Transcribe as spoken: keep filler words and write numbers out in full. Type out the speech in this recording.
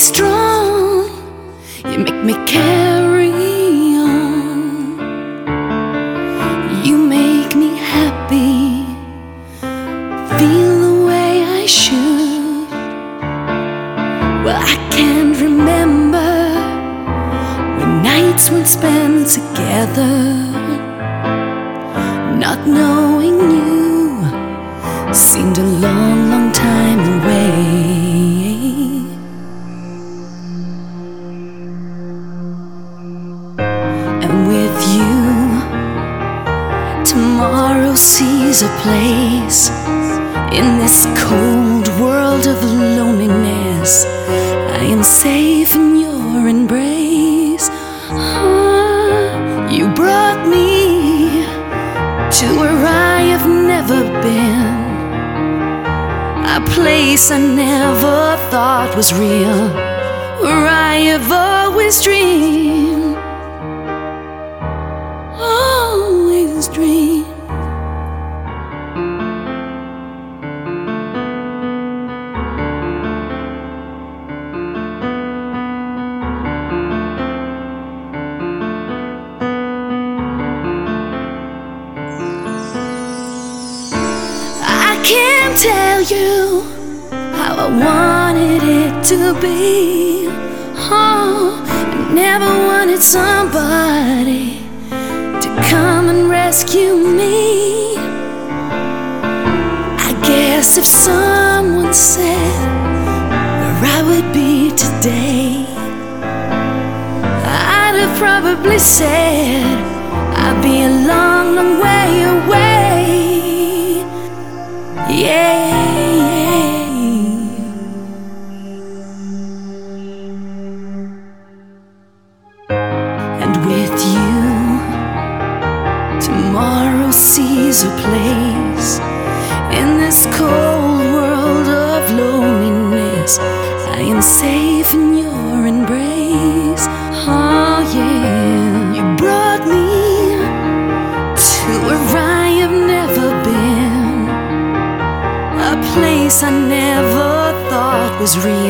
strong, you make me carry on. You make me happy, feel the way I should. Well, I can't remember when nights weren't spent together, not knowing you seemed a long, long time away. And with you, tomorrow sees a place in this cold world of loneliness. I am safe in your embrace. Ah, you brought me to where I have never been, a place I never thought was real, where I have always dreamed, always dreamed. I can't tell you how I wanted it to be. Oh, I never wanted somebody to come and rescue me. I guess if someone said where I would be today, I'd have probably said I'd be a long, long way away. Yeah, and with you, tomorrow sees a place in this cold world of loneliness. I am safe in your embrace. Oh yeah, you brought me to where I have never been, a place I never thought was real.